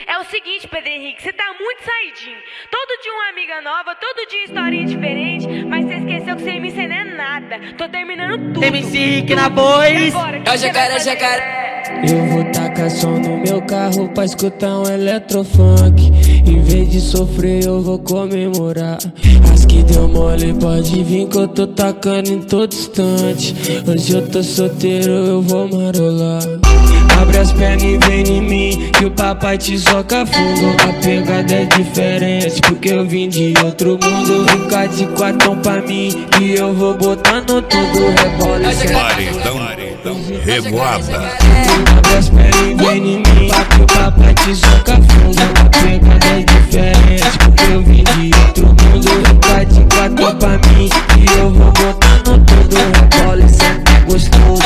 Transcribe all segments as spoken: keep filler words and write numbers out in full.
É o seguinte, Pedro Henrique, você tá muito saidinho. Todo dia uma amiga nova, todo dia historinha diferente, mas você esqueceu que sem mim você não é nada. Tô terminando tudo. M C Rick na voz. É o jacaré, jacaré. Eu vou tacar som no meu carro pra escutar um eletrofunk. Em vez de sofrer eu vou comemorar. As que deu mole pode vir que eu tô tacando em todo instante. Hoje eu tô solteiro, eu vou marolar. Abre as pernas e vem em mim, que o papai te soca fundo. A pegada é diferente, porque eu vim de outro mundo. Fica de quatão pra mim, que eu vou botando tudo. Rebola e Paredão, revoada. Abre as pernas e vem em mim, que o papai te soca fundo. A pegada é diferente, porque eu vim de outro mundo. Fica de quatão pra mim, que eu vou botando tudo. Rebola e senta gostoso.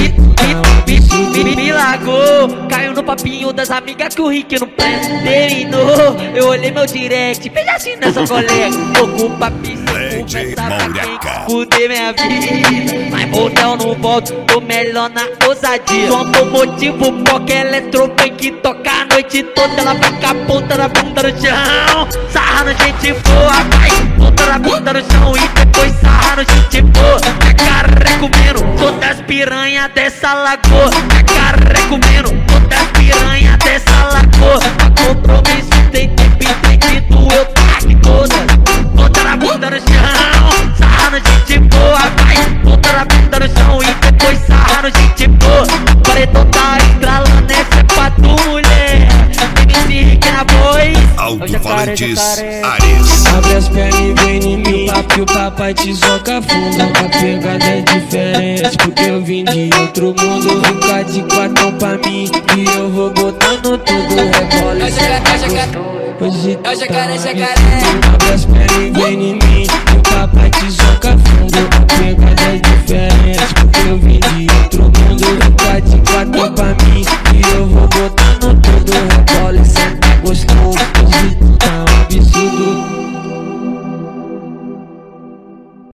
Me largou, caiu no papinho das amigas que o Rick não presta. Terminou, eu olhei meu direct, fez assim nessa colega. Ocupa a pista, começa pra fuder minha vida. Mas motel não volto, tô melhor na ousadia. Só por motivo, porque eletrofunk toca a noite toda. Ela vai com a ponta da bunda no chão, sarra no gente boa, vai. Ponta da bunda no chão e depois sarra no gente boa. É carré comendo todas as piranhas dessa lagoa. É carré comendo todas as piranhas dessa lagoa. Pra compromisso tem tempo e tem que doer, eu taque todas. Ponta da bunda no chão, sarra no gente boa, vai. Ponta da bunda no chão e depois sarra no gente boa. Paredão tá estralando, essa é pra tu, mulher. M C Rick na voz. Alto-falantes Ares. Abre as pernas e vem em mim, que o papai te soca fundo. A pegada é diferente, porque eu vim de outro mundo. Fica de quatão pra mim, que eu vou botando tudo. Rebola e senta gostoso. Hoje É o jacaré, jacaré. Abre as pernas e vem em